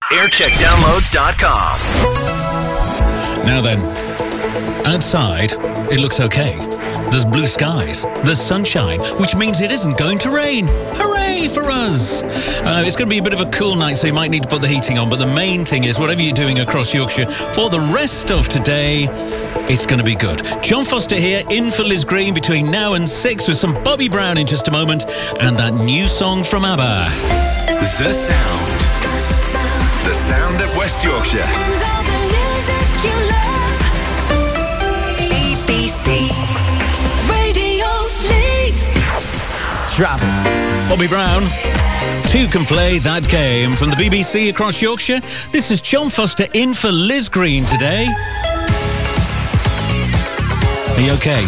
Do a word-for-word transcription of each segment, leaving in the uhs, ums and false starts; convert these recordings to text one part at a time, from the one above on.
aircheck downloads dot com. Now then, outside, it looks okay. There's blue skies, there's sunshine, which means it isn't going to rain. Hooray for us! Uh, it's going to be a bit of a cool night, so you might need to put the heating on, but the main thing is, whatever you're doing across Yorkshire, for the rest of today, it's going to be good. John Foster here, in for Liz Green between now and six with some Bobby Brown in just a moment, and that new song from ABBA. The Sound. The sound of West Yorkshire. And all the music you love. B B C Radio Leeds. Trap. Bobby Brown. Two can play that game from the B B C across Yorkshire. This is John Foster in for Liz Green today. Are you okay?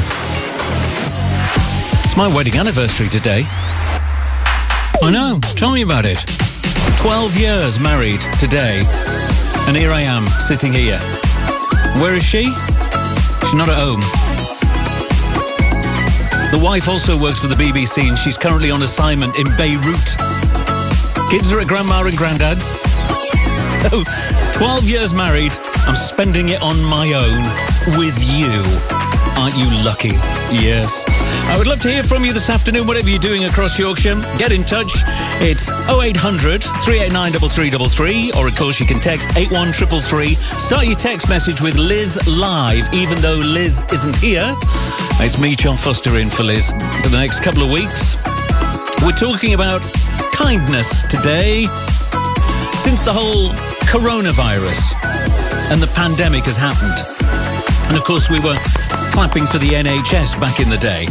It's my wedding anniversary today. I know. Tell me about it. twelve years married today. And here I am, sitting here. Where is she? She's not at home. The wife also works for the B B C and she's currently on assignment in Beirut. Kids are at grandma and granddad's. So, twelve years married, I'm spending it on my own with you. Aren't you lucky? Yes. I would love to hear from you this afternoon, whatever you're doing across Yorkshire. Get in touch. It's oh eight hundred, three eight nine, three three three three, or of course you can text eight one three three three. Start your text message with Liz Live, even though Liz isn't here. It's me, John Foster, in for Liz for the next couple of weeks. We're talking about kindness today. Since the whole coronavirus and the pandemic has happened, and of course we were clapping for the N H S back in the day.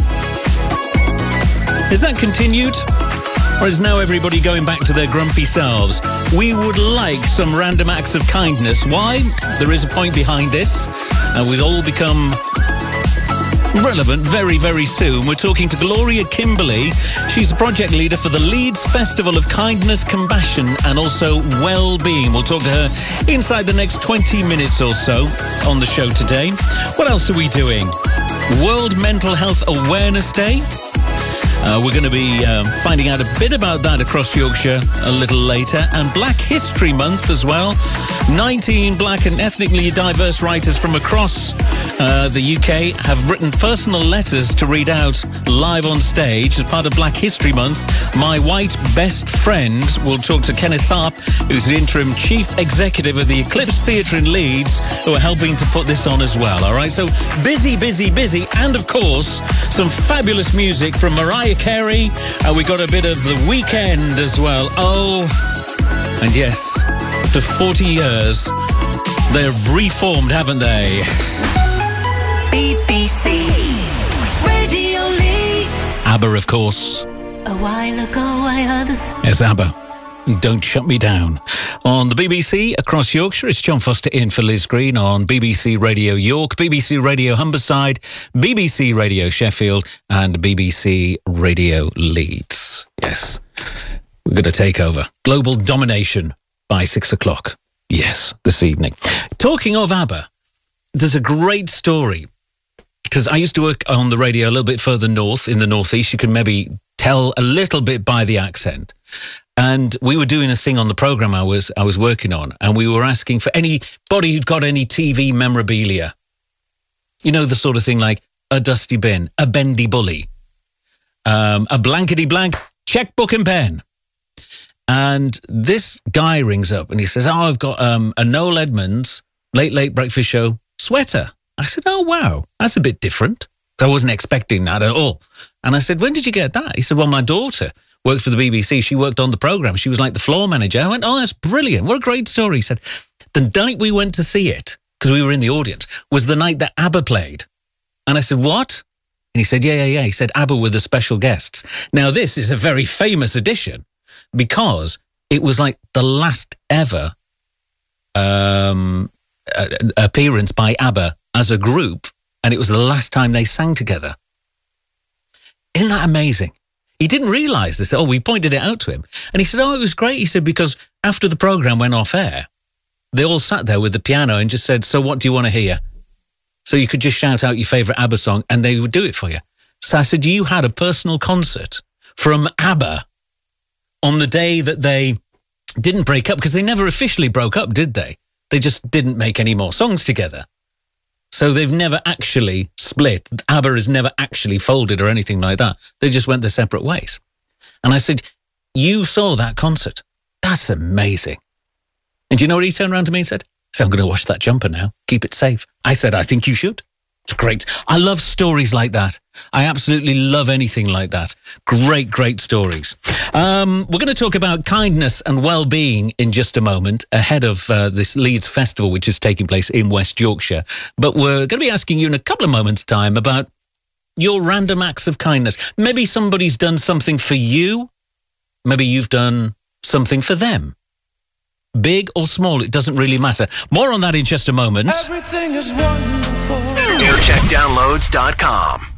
Has that continued? Or is now everybody going back to their grumpy selves? We would like some random acts of kindness. Why? There is a point behind this. And we'll all become relevant very, very soon. We're talking to Gloria Kimberley. She's the project leader for the Leeds Festival of Kindness, Compassion and also Well-Being. We'll talk to her inside the next twenty minutes or so on the show today. What else are we doing? World Mental Health Awareness Day. Uh, we're going to be um, finding out a bit about that across Yorkshire a little later. And Black History Month as well. nineteen black and ethnically diverse writers from across uh, the U K have written personal letters to read out live on stage as part of Black History Month. My white best friend will talk to Kenneth Tharp, who's the interim chief executive of the Eclipse Theatre in Leeds, who are helping to put this on as well. All right, so busy, busy, busy. And of course, some fabulous music from Mariah Carey. Uh, we got a bit of The Weeknd as well. Oh, and yes, after forty years, they've reformed, haven't they? B B C Radio Leeds. ABBA, of course. A while ago I heard the... Yes, ABBA. Don't Shut Me Down. On the B B C across Yorkshire, it's John Foster in for Liz Green on B B C Radio York, B B C Radio Humberside, B B C Radio Sheffield and B B C Radio Leeds. Yes, we're going to take over. Global domination by six o'clock. Yes, this evening. Talking of ABBA, there's a great story. Because I used to work on the radio a little bit further north, in the northeast. You can maybe tell a little bit by the accent. And we were doing a thing on the programme I was I was working on, and we were asking for anybody who'd got any T V memorabilia. You know, the sort of thing like a dusty bin, a bendy bully, um, a blankety-blank checkbook and pen. And this guy rings up and he says, oh, I've got um, a Noel Edmonds Late Late Breakfast Show sweater. I said, oh, wow, that's a bit different. I wasn't expecting that at all. And I said, when did you get that? He said, well, my daughter worked for the B B C. She worked on the programme. She was like the floor manager. I went, oh, that's brilliant. What a great story. He said, the night we went to see it, because we were in the audience, was the night that ABBA played. And I said, what? And he said, yeah, yeah, yeah. He said, ABBA were the special guests. Now, this is a very famous edition because it was like the last ever um, uh, appearance by ABBA as a group, and it was the last time they sang together. Isn't that amazing? He didn't realise this. Oh, we pointed it out to him. And he said, oh, it was great. He said, because after the programme went off air, they all sat there with the piano and just said, so what do you want to hear? So you could just shout out your favourite ABBA song and they would do it for you. So I said, you had a personal concert from ABBA on the day that they didn't break up because they never officially broke up, did they? They just didn't make any more songs together. So they've never actually split. ABBA has never actually folded or anything like that. They just went their separate ways. And I said, you saw that concert. That's amazing. And do you know what he turned around to me and said? He said, I'm going to wash that jumper now. Keep it safe. I said, I think you should. It's great. I love stories like that. I absolutely love anything like that. Great, great stories. Um, we're going to talk about kindness and well-being in just a moment ahead of uh, this Leeds Festival, which is taking place in West Yorkshire. But we're going to be asking you in a couple of moments' time about your random acts of kindness. Maybe somebody's done something for you. Maybe you've done something for them. Big or small, it doesn't really matter. More on that in just a moment. Everything is wonderful. aircheck downloads dot com